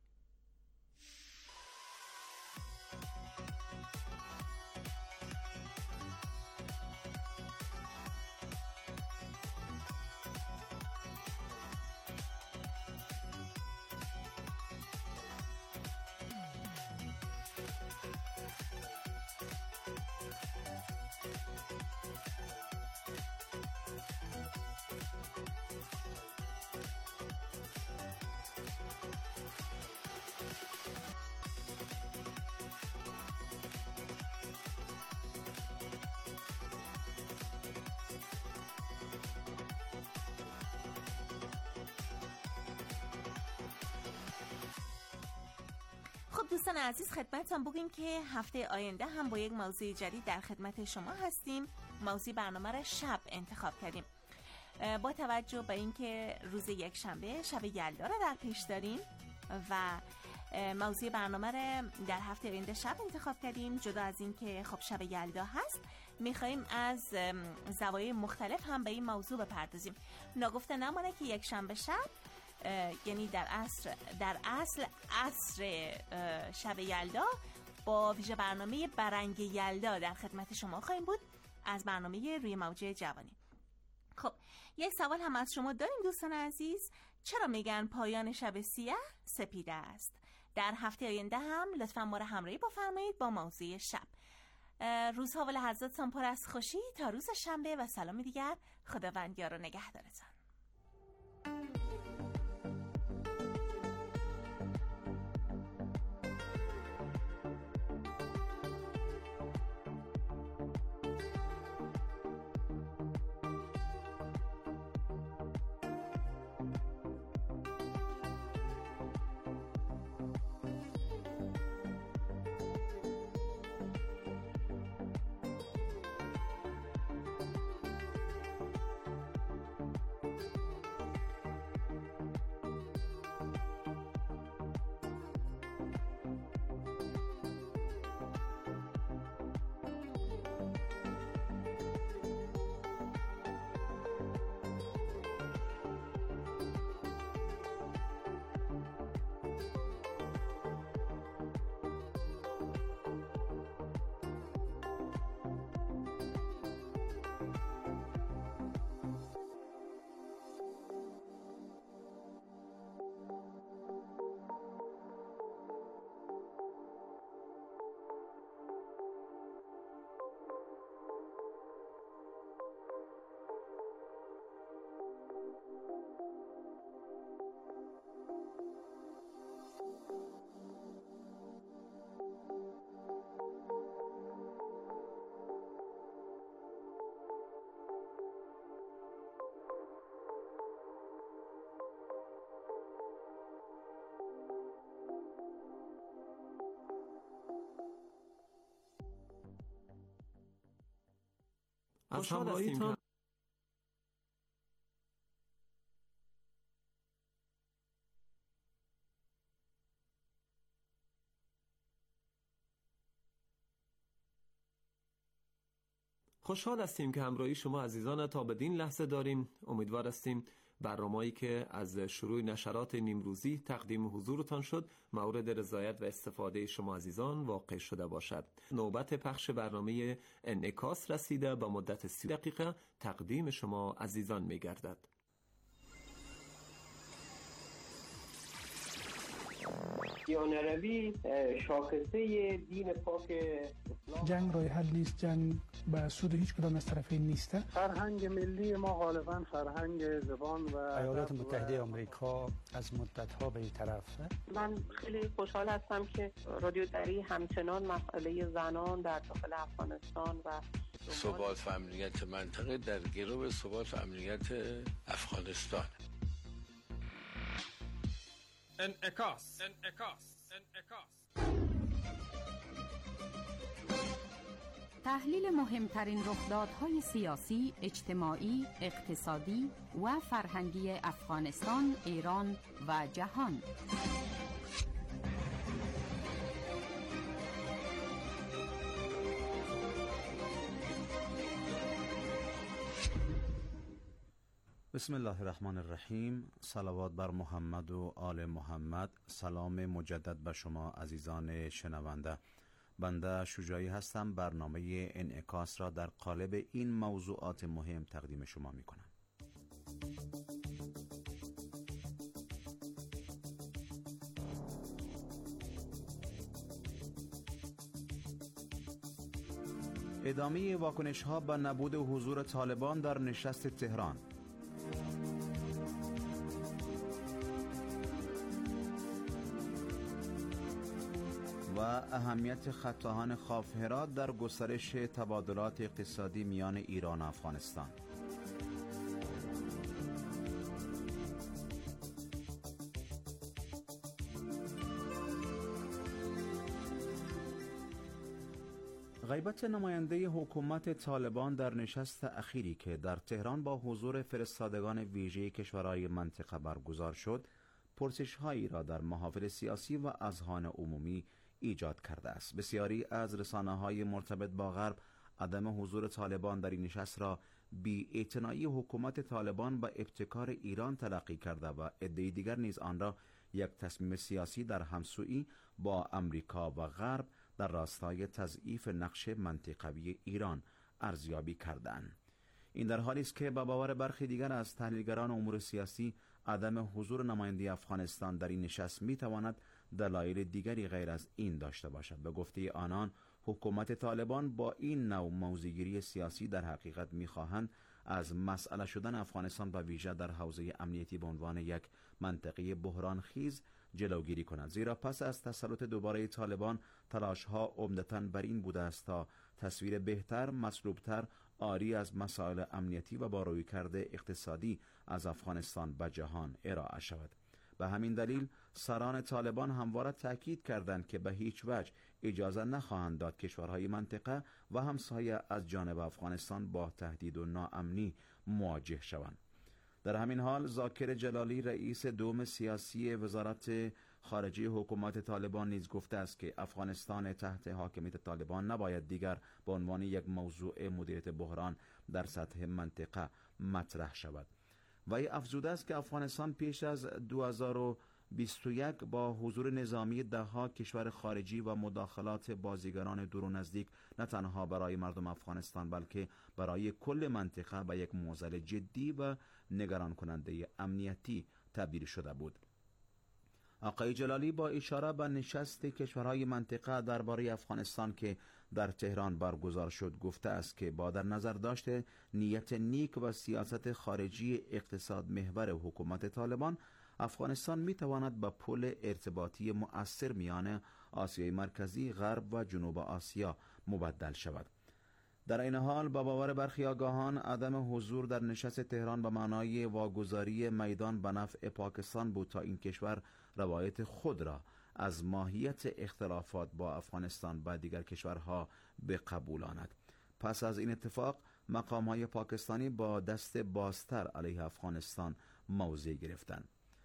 دوستان عزیز، خدمتتون بگیم که هفته آینده هم با یک موضوع جدید در خدمت شما هستیم. موضوع برنامه را شب انتخاب کردیم. با توجه به اینکه روز یک شنبه شب یلدا را در پیش داریم و موضوع برنامه را در هفته آینده شب انتخاب کردیم، جدا از اینکه خب شب یلدا هست، میخواییم از زوایای مختلف هم به این موضوع بپردازیم. ناگفته نمانه که یک شنبه شب یعنی در اصل در اصل عصر شب یلدا با ویژه برنامه برنگ یلدا در خدمت شما خواهیم بود از برنامه روی موج جوانی. خب یک سوال هم از شما داریم دوستان عزیز، چرا میگن پایان شب سیاه سپیده است؟ در هفته آینده هم لطفاً ما را همراهی بفرمایید با موضوع شب. روزها و لحظاتتان پر از خوشی تا روز شنبه و سلام دیگر. خداوند یار و نگهدارتان.
از همراهیتان خوشحال هستیم که همراهی شما عزیزان تا بدین لحظه داریم. امیدوار هستیم برنامه‌ای که از شروع نشرات نیمروزی تقدیم حضورتان شد مورد رضایت و استفاده شما عزیزان واقع شده باشد. نوبت پخش برنامه انعکاس رسیده، با مدت سی دقیقه تقدیم شما عزیزان می‌گردد.
دیانروی شاخصه دین پاک اسلام.
جنگ راه حل نیست، جنگ به سود هیچ کدام از طرفین نیست.
فرهنگ ملی ما غالبا فرهنگ زبان و
ایالات متحده آمریکا از مدت‌ها به این طرفه.
من خیلی خوشحال هستم که رادیو دری همچنان مسئله زنان در داخل افغانستان و
ثبات و امنیت منطقه در گرو ثبات و امنیت افغانستان.
انعکاس انعکاس انعکاس
تحلیل مهمترین رخدادهای سیاسی، اجتماعی، اقتصادی و فرهنگی افغانستان، ایران و جهان.
بسم الله الرحمن الرحیم. صلوات بر محمد و آل محمد. سلام مجدد به شما عزیزان شنونده. بنده شجاعی هستم. برنامه انعکاس را در قالب این موضوعات مهم تقدیم شما می کنم. ادامه واکنش ها به نبود حضور طالبان در نشست تهران. و اهمیت خطاهان خاف هرات در گسترش تبادلات اقتصادی میان ایران و افغانستان. غیبت نماینده حکومت طالبان در نشست اخیری که در تهران با حضور فرستادگان ویژه کشورهای منطقه برگزار شد، پرسش‌هایی را در محافل سیاسی و اذهان عمومی ایجاد کرده است. بسیاری از رسانه‌های مرتبط با غرب عدم حضور طالبان در این نشست را بی‌اعتنایی حکومت طالبان و ابتکار ایران تلقی کرده و عده‌ای دیگر نیز آن را یک تصمیم سیاسی در همسویی با امریکا و غرب در راستای تضعیف نقش منطقوی ایران ارزیابی کردند. این در حالی است که با باور برخی دیگر از تحلیلگران امور سیاسی عدم حضور نماینده افغانستان در این نشست میتواند دلایل دیگری غیر از این داشته باشد. به گفته آنان، حکومت طالبان با این نوع موضع‌گیری سیاسی در حقیقت میخواهند از مسئله شدن افغانستان و ویژه در حوزه امنیتی به عنوان یک منطقه بحران خیز جلوگیری کند، زیرا پس از تسلط دوباره طالبان تلاش‌ها عمدتاً بر این بوده است تا تصویر بهتر، مصلوبتر، عاری از مسائل امنیتی و با رویکرد اقتصادی از افغانستان به جهان ارائه شود. به همین دلیل سران طالبان همواره تأکید کردند که به هیچ وجه اجازه نخواهند داد کشورهای منطقه و همسایه از جانب افغانستان با تهدید و ناامنی مواجه شوند. در همین حال ذاکر جلالی رئیس دوم سیاسی وزارت خارجه حکومت طالبان نیز گفته است که افغانستان تحت حاکمیت طالبان نباید دیگر به عنوان یک موضوع مدیریت بحران در سطح منطقه مطرح شود. وی افزوده است که افغانستان پیش از دو هزار و بیست و یک با حضور نظامی دهها کشور خارجی و مداخلات بازیگران دور و نزدیک نه تنها برای مردم افغانستان بلکه برای کل منطقه به یک معضل جدی و نگران کننده امنیتی تبدیل شده بود. آقای جلالی با اشاره به نشست کشورهای منطقه درباره افغانستان که در تهران برگزار شد گفته است که با در نظر داشته نیت نیک و سیاست خارجی اقتصاد محور حکومت طالبان، افغانستان می تواند به پل ارتباطی مؤثر میان آسیای مرکزی، غرب و جنوب آسیا مبدل شود. در این حال با باور برخی آگاهان عدم حضور در نشست تهران به معنای واگذاری میدان به نفع پاکستان بود تا این کشور روایت خود را از ماهیت اختلافات با افغانستان و دیگر کشورها بقبولاند. پس از این اتفاق مقام‌های پاکستانی با دست بازتر علیه افغانستان موضع گرفتند.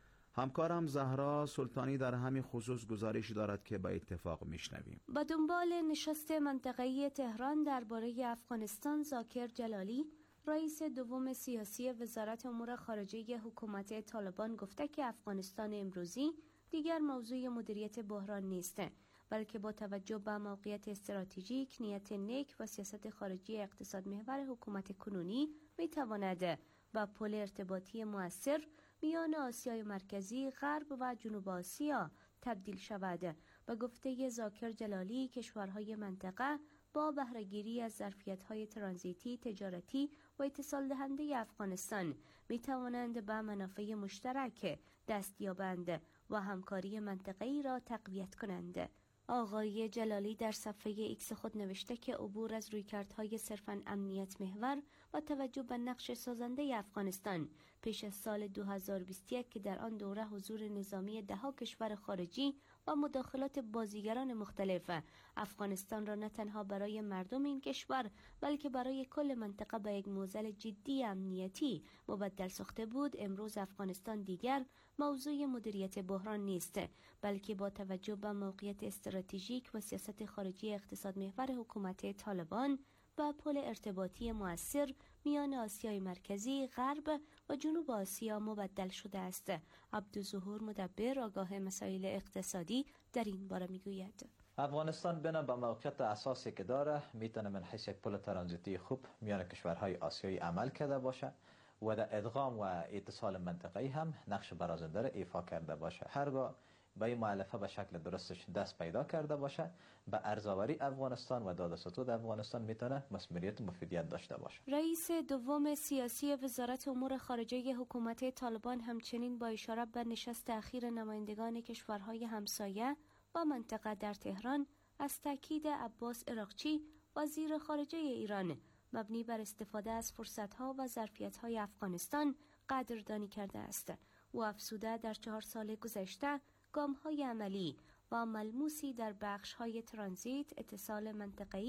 همکارم زهرا سلطانی در همین خصوص گزارش دارد که به اتفاق میشنویم.
با دنبال نشست منطقه‌ای تهران درباره افغانستان، ذاکر جلالی رئیس دوم سیاسی وزارت امور خارجه حکومت طالبان گفته که افغانستان امروزی دیگر موضوع مدیریت بحران نیست، بلکه با توجه به موقعیت استراتژیک، نیت نیک و سیاست خارجی اقتصاد محور حکومت کنونی میتواند با پل ارتباطی مؤثر میان آسیای مرکزی، غرب و جنوب آسیا تبدیل شود. به گفته ذاکر جلالی، کشورهای منطقه با بهره‌گیری از ظرفیت‌های ترانزیتی، تجارتی و اتصال دهنده افغانستان می توانند به منافع مشترک دست یابند و همکاری منطقه‌ای را تقویت کنند. آقای جلالی در صفحه ایکس خود نوشته که عبور از رویکردهای صرفاً امنیت محور و توجه به نقش سازنده افغانستان پیش از سال دو هزار و بیست و یک که در آن دوره حضور نظامی دهها کشور خارجی و مداخلات بازیگران مختلف افغانستان را نه تنها برای مردم این کشور بلکه برای کل منطقه به یک معضل جدی امنیتی مبدل ساخته بود، امروز افغانستان دیگر موضوع مدیریت بحران نیست، بلکه با توجه به موقعیت استراتژیک و سیاست خارجی اقتصاد محور حکومت طالبان با پل ارتباطی مؤثر میان آسیای مرکزی، غرب و جنوب آسیا مبدل شده است. عبدالظهور مدبر، آگاه مسائل اقتصادی، در این باره میگوید:
افغانستان بنا به موقعیت اساسی که داره میتونه من حیث یک پل ترانزیتی خوب میان کشورهای آسیایی عمل کرده باشه و در ادغام و اتصال منطقه‌ای هم نقش برازنده را ایفا کرده باشه. هرگاه به این مؤلفه به شکل درستش دست پیدا کرده باشه، به ارزآوری افغانستان و داد و ستود افغانستان میتونه مسئولیت مفیدیت داشته باشه.
رئیس دوم سیاسی وزارت امور خارجه حکومت طالبان همچنین با اشاره به نشست اخیر نمایندگان کشورهای همسایه و منطقه در تهران از تاکید عباس عراقچی وزیر خارجه ایران مبنی بر استفاده از فرصت‌ها و ظرفیت‌های افغانستان قدردانی کرده است. او افزوده در چهار سال گذشته گام‌های عملی و ملموسی در بخش‌های ترانزیت، اتصال منطقه‌ای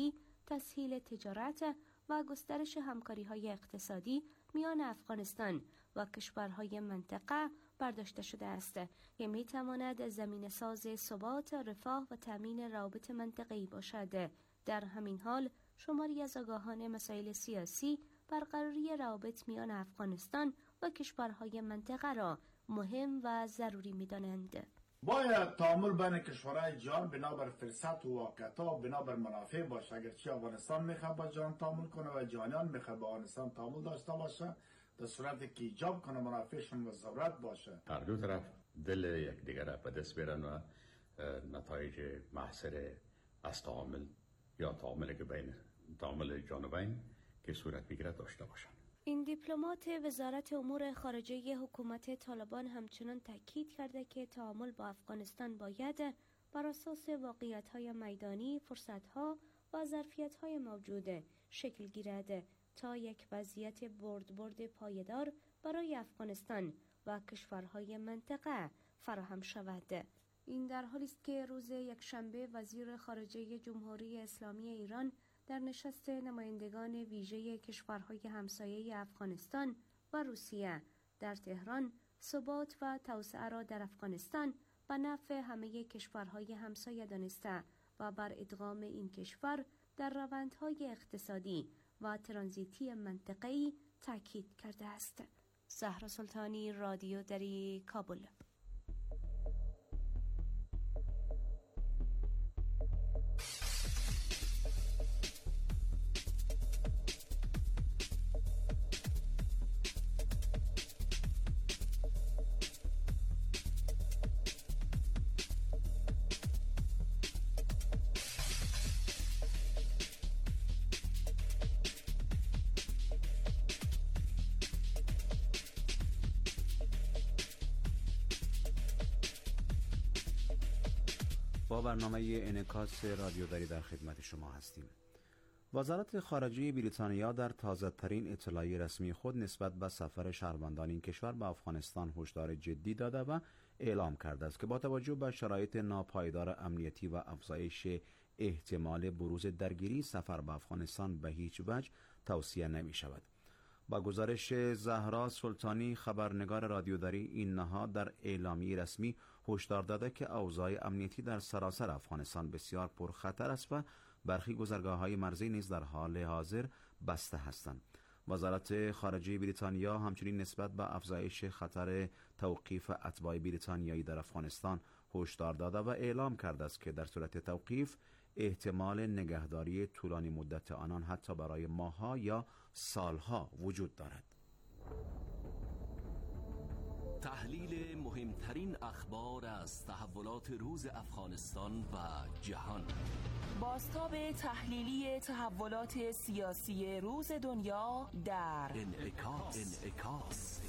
تسهیل تجارت و گسترش همکاری‌های اقتصادی میان افغانستان و کشورهای منطقه برداشته شده است که می‌تواند زمین ساز ثبات، رفاه و تأمین روابط منطقه‌ای باشد. در همین حال شماری از آگاهان مسائل سیاسی برقراری روابط میان افغانستان و کشورهای منطقه را مهم و ضروری می‌دانند.
باید تعامل بین کشورهای جهان بنابر فرصت و واقعیت‌ها و بنابر منافع باشه. اگرچه افغانستان میخواد با جهان تعامل کنه و جهانیان میخواد با افغانستان تعامل داشته باشه، در صورتی که ایجاب کنه منافعشون و ضرورت باشه.
هر دو طرف دل یکدیگر را به دست بیارن و نتایج محصر از تعامل یا تعامل که بین تعامل جانبین که صورت میگیره داشته باشن.
این دیپلمات وزارت امور خارجه حکومت طالبان همچنان تاکید کرده که تعامل با افغانستان باید بر اساس واقعیت‌های میدانی، فرصت‌ها و ظرفیت‌های موجود شکل گیرد تا یک وضعیت برد برد پایدار برای افغانستان و کشورهای منطقه فراهم شود. این در حالی است که روز یکشنبه وزیر خارجه جمهوری اسلامی ایران در نشست نمایندگان ویژه کشورهای همسایه افغانستان و روسیه در تهران ثبات و توسعه را در افغانستان به نفع همه کشورهای همسایه دانسته و بر ادغام این کشور در روندهای اقتصادی و ترانزیتی منطقه‌ای تاکید کرده است. زهرا سلطانی، رادیو دری، کابل.
با برنامه انعکاس رادیو دری در خدمت شما هستیم. وزارت خارجه بریتانیا در تازه‌ترین اطلاعیه رسمی خود نسبت به سفر شهروندان این کشور به افغانستان هشدار جدی داده و اعلام کرده است که با توجه به شرایط ناپایدار امنیتی و افزایش احتمال بروز درگیری سفر به افغانستان به هیچ وجه توصیه نمی شود. با گزارش زهرا سلطانی، خبرنگار رادیو دری، این نهاد در اعلامیه رسمی هشدار داده که اوضاع امنیتی در سراسر افغانستان بسیار پرخطر است و برخی گذرگاه‌های مرزی نیز در حال حاضر بسته هستند. وزارت خارجه بریتانیا همچنین نسبت به افزایش خطر توقیف اتباع بریتانیایی در افغانستان هشدار داده و اعلام کرده است که در صورت توقیف احتمال نگهداری طولانی مدت آنان حتی برای ماه‌ها یا سالها وجود دارد.
تحلیل مهمترین اخبار از تحولات روز افغانستان و جهان.
بازتاب تحلیلی تحولات سیاسی روز دنیا در
انعکاس. انعکاس.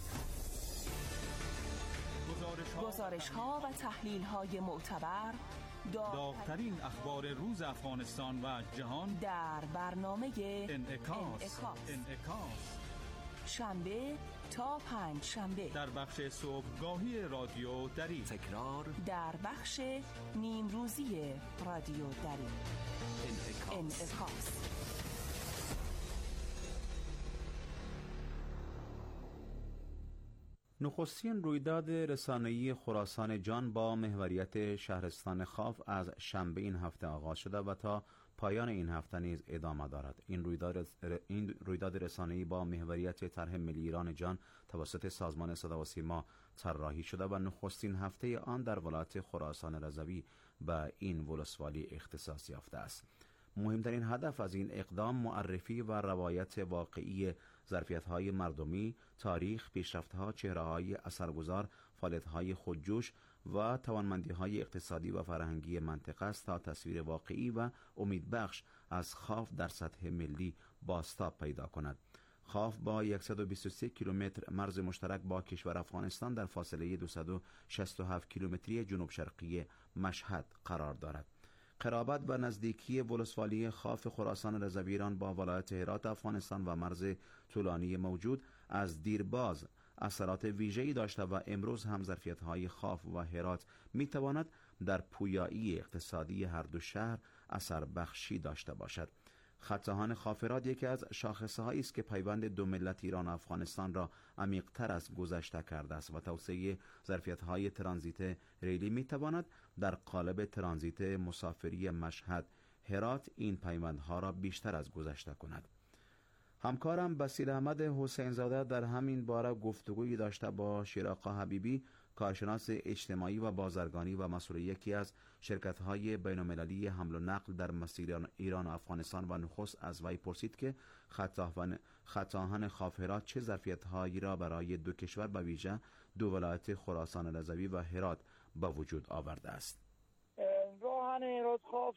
گزارش ها و تحلیل های معتبر،
داغ‌ترین اخبار روز افغانستان و جهان
در برنامه
انعکاس.
انعکاس.
انعکاس.
شنبه تا پنج شنبه
در بخش صبحگاهی رادیو دری،
تکرار
در بخش نیم روزی رادیو دری.
انعکاس.
انعکاس.
نخستین رویداد رسانه‌ای خراسان جان با محوریت شهرستان خاف از شنبه این هفته آغاز شده و تا پایان این هفته نیز ادامه دارد. این رویداد این رویداد رسانه‌ای با محوریت طرح ملی ایران جان توسط سازمان صدا و سیما طراحی شده و نخستین هفته آن در ولایت خراسان رضوی به این ولسوالی اختصاص یافته است. مهمترین هدف از این اقدام معرفی و روایت واقعی ظرفیت‌های مردمی، تاریخ، پیشرفت‌ها، چهره‌های اثرگذار، فعالیت‌های خودجوش و توانمندی‌های اقتصادی و فرهنگی منطقه است تا تصویر واقعی و امیدبخش از خاف در سطح ملی بازتاب پیدا کند. خاف با صد و بیست و سه کیلومتر مرز مشترک با کشور افغانستان در فاصله دویست و شصت و هفت کیلومتری جنوب شرقی مشهد قرار دارد. قرابت و نزدیکی ولسوالی خاف خراسان رضوی ایران با ولایت هرات افغانستان و مرز طولانی موجود از دیرباز اثرات ویژه‌ای داشته و امروز هم ظرفیت‌های خاف و هرات می‌تواند در پویایی اقتصادی هر دو شهر اثر بخشی داشته باشد. خط آهن خافرات یکی از شاخصه‌هایی است که پیوند دو ملت ایران و افغانستان را عمیق‌تر از گذشته کرده است و توسعه ظرفیت‌های ترانزیت ریلی می‌تواند در قالب ترانزیت مسافری مشهد هرات این پیوندها را بیشتر از گذشته کند. همکارم بصیر احمد حسین زاده در همین باره گفتگویی داشته با شیراقا حبیبی، کارشناس اجتماعی و بازرگانی و مسئول یکی از شرکت‌های بین‌المللی حمل و نقل در مسیر ایران و افغانستان و نخست از وی پرسید که خط آهن خاف هرات چه ظرفیت‌هایی را برای دو کشور به ویژه دو ولایت خراسان رضوی و هرات به وجود آورده است.
راهن هرات خاف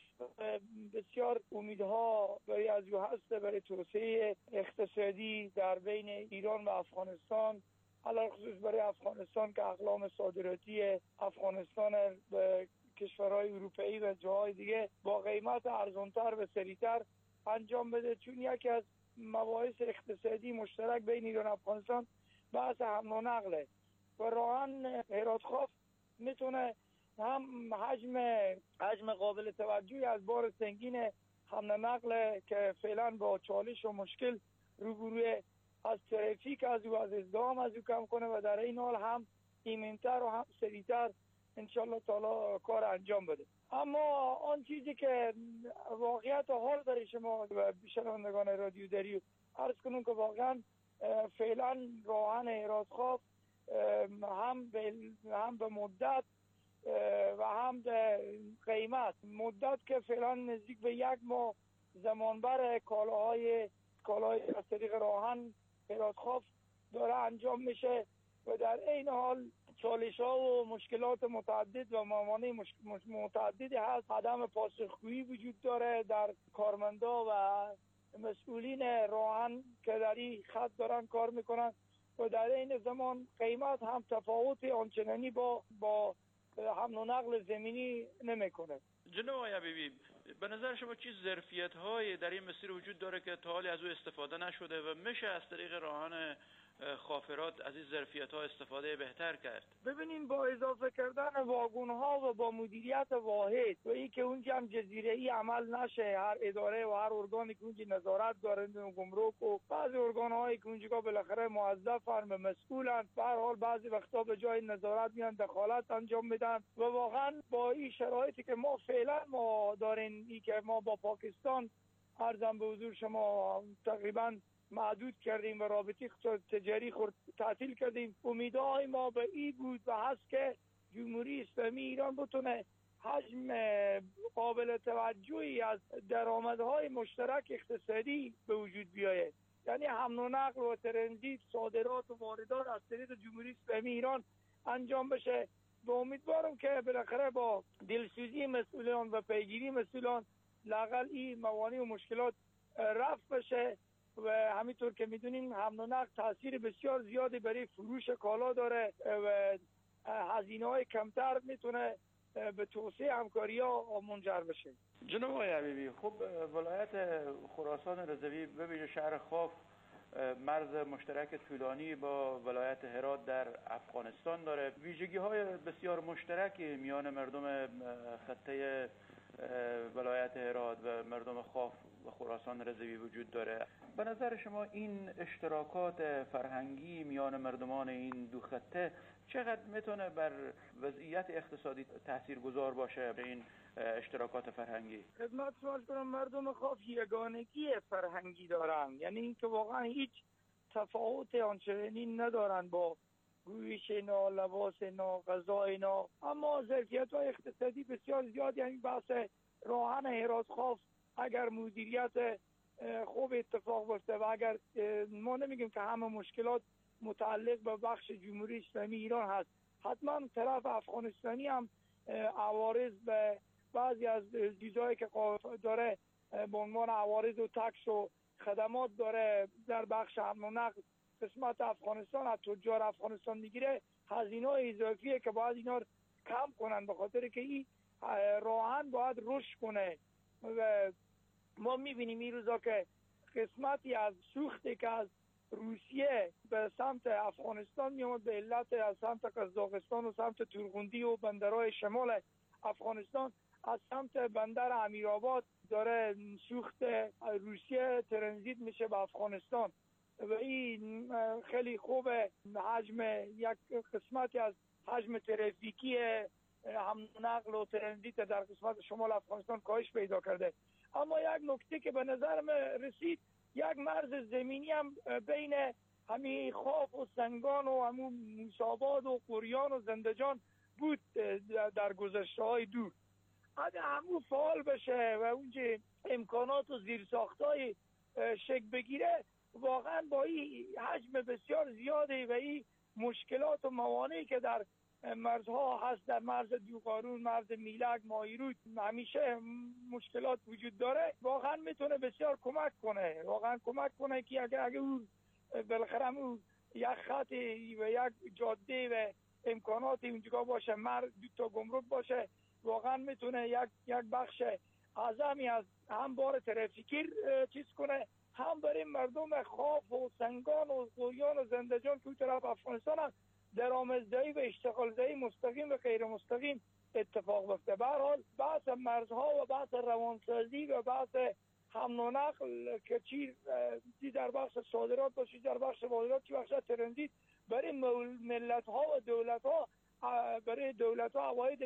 بسیار امیدها برای از او هست برای توسعه اقتصادی در بین ایران و افغانستان، علاوه خصوص برای افغانستان که اقلام صادراتی افغانستان به کشورهای اروپایی و جاهای دیگه با قیمت ارزانتر و سریعتر انجام بده، چون یکی از مباحث اقتصادی مشترک بین ایران و افغانستان بحث حمل و نقله و راهن هرات خاف میتونه هم حجم حجم قابل توجهی از بار سنگین حمل نقل که فعلا با چالش و مشکل روبروی از ترافیک از او از ازدحام از او کم کنه و در این حال هم ایمن‌تر و هم سریعتر انشالله تعالی کار انجام بده. اما آن چیزی که واقعیت حال داره شما و شنوندگان رادیو دری عرض کنم که واقعا فعلا راهن هرات خاف هم به هم به مدت و هم به قیمت مدت که فعلا نزدیک به یک ماه زمان بر کالاهای کالاهای از طریق راهن هرات خاف داره انجام میشه و در این حال چالش ها و مشکلات متعدد و موانع مش... متعددی هست. عدم پاسخگویی وجود داره در کارمندا و مسئولین راهن که در این خط دارن کار میکنن و در این زمان قیمت هم تفاوت آنچنانی با با حمل و نقل زمینی نمیکنه.
جناب آقای حبیبی، به نظر شما چه ظرفیت هایی در این مسیر وجود داره که تا حالی از او استفاده نشده و میشه از طریق راهن خاف هرات از این ظرفیت ها استفاده بهتر کرد؟
ببینین با اضافه کردن واگن ها و با مدیریت واحد و این که اونجا هم جزیره ای عمل نشه، هر اداره و هر ارگانی که اونجا نظارت داره گمرک و بعضی ارگان هایی که اونجا بالاخره موظفن و مسئولن، به هر حال بعضی وقتا به جای نظارت میان دخالت انجام میدن و واقعا با این شرایطی که ما فعلا ما داریم، این که ما با پاکستان عرضم به حضور شما تقریبا محدود کردیم و رابطه تجاری خورد تعطیل کردیم، امیدهای ما به این بود و هست که جمهوری اسلامی ایران بتونه حجم قابل توجهی از درآمدهای مشترک اقتصادی به وجود بیاید، یعنی حمل و نقل و ترانزیت، صادرات و واردات از طریق جمهوری اسلامی ایران انجام بشه. و امیدوارم که بالاخره با دلسوزی مسئولان و پیگیری مسئولان لااقل این موانع و مشکلات رفع بشه و همینطور که میدونیم حمل و نقل تاثیر بسیار زیادی برای فروش کالا داره و هزینه های کمتر میتونه به توسعه همکاری ها منجر بشه.
جناب آقای حبیبی، خب ولایت خراسان رضوی به ویژه شهر خاف مرز مشترک طولانی با ولایت هرات در افغانستان داره. ویژگی های بسیار مشترکی میان مردم خطه ولایت هرات و مردم خاف و خراسان رضوی وجود داره. به نظر شما این اشتراکات فرهنگی میان مردمان این دو خطه چقدر میتونه بر وضعیت اقتصادی تاثیرگذار باشه به این اشتراکات فرهنگی؟
خدمت سوال کنم، مردم خاف یگانگی فرهنگی دارن، یعنی اینکه واقعا هیچ تفاوت آنچنانی ندارن با گویش اینا، لباس اینا، غذا اینا، اما ظرفیت های اقتصادی بسیار زیاد. یعنی بحث راهن هرات خاف اگر مدیریت خوب اتفاق بیفته و اگر ما نمیگیم که همه مشکلات متعلق به بخش جمهوری اسلامی ایران هست، حتما طرف افغانستانی هم عوارض به بعضی از چیزایی که داره به عنوان عوارض و تکس و خدمات داره در بخش حمل و نقل قسمت افغانستان از تجار افغانستان میگیره، هزینه اضافیه که باید اینا رو کم کنن، به خاطر که این راهن باید رشد کنه. و ما میبینیم این روزا که قسمتی از سوختی که از روسیه به سمت افغانستان میامد به علت از سمت قزاقستان و سمت تورغوندی و بندرهای شمال افغانستان از سمت بندر امیرآباد داره سوخت روسیه ترانزیت میشه به افغانستان و این خیلی خوبه. حجم یک قسمتی از حجم ترافیکی هم نقل و ترانزیت در قسمت شمال افغانستان کاهش پیدا کرده. اما یک نکته که به نظر من رسید، یک مرز زمینی هم بین همین خاف و سنگان و همون موسی‌آباد و قریان و زندجان بود در گذشته های دور. اگه همون فعال بشه و اونجا امکانات و زیرساختای شکل بگیره، واقعا با این حجم بسیار زیاده و این مشکلات و موانعی که در مرزها هست، در مرز دوقارون، مرز میلک، ماهیرود همیشه مشکلات وجود داره، واقعا میتونه بسیار کمک کنه. واقعا کمک کنه که اگه اگه اون بالاخره اون یک خط و یک جاده و امکاناتی اونجا باشه، مرز دو تا گمرک باشه، واقعا میتونه یک یک بخش اعظمی از هم بار ترافیکی چیز کنه، هم برای مردم خاف و سنگان و قریان و زندجان که اون طرف افغانستان هم درآمدزایی و اشتغالزایی مستقیم و غیر مستقیم اتفاق بیفته. به هر حال بحث مرزها و بحث روانسازی و بحث حمل و نقل که چی در بخش صادرات باشه، در بخش واردات، چی بخش ترانزیت، برای ملت ها و دولت ها، برای دولت ها عواید